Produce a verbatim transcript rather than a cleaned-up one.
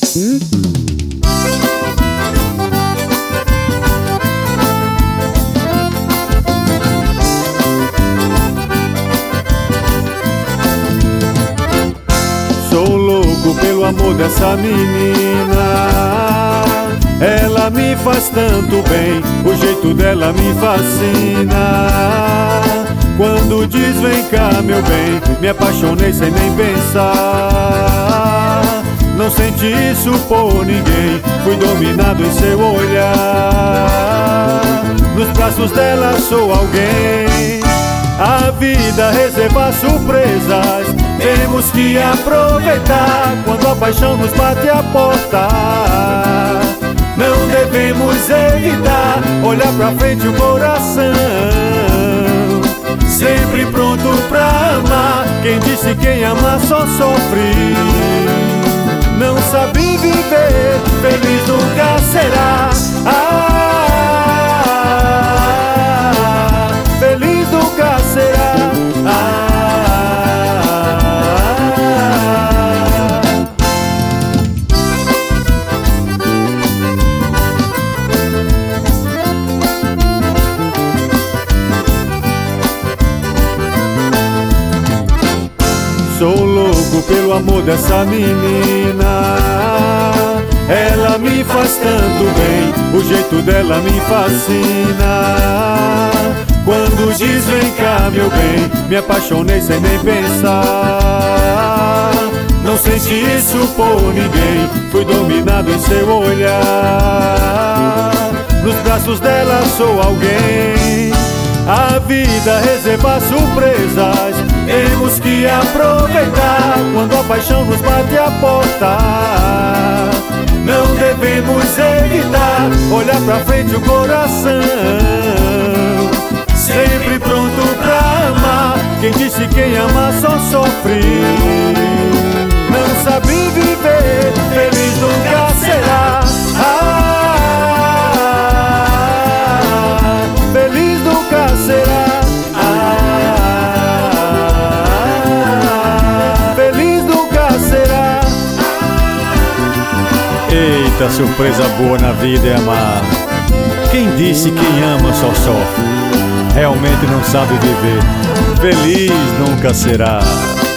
Sou louco pelo amor dessa menina. Ela me faz tanto bem, o jeito dela me fascina. Quando diz vem cá meu bem, me apaixonei sem nem pensar. Não senti isso por ninguém, fui dominado em seu olhar. Nos braços dela sou alguém, a vida reserva surpresas. Temos que aproveitar quando a paixão nos bate a porta. Não devemos evitar, olhar pra frente o coração, sempre pronto pra amar. Quem disse quem ama só sofre, não sabe viver, feliz nunca será. Ah, feliz nunca será. Ah, sou louco pelo amor dessa menina. Ela me faz tanto bem, o jeito dela me fascina. Quando diz vem cá meu bem, me apaixonei sem nem pensar. Não senti isso por ninguém, fui dominado em seu olhar. Nos braços dela sou alguém, a vida reserva surpresas. Temos que aproveitar quando a paixão nos bate a porta. Não devemos evitar, olhar pra frente o coração, sempre pronto pra amar. Quem disse quem ama só sofre, não sabe viver, feliz nunca será. Ah, feliz nunca será. Eita, surpresa boa na vida é amar. Quem disse quem ama só sofre, realmente não sabe viver, feliz nunca será.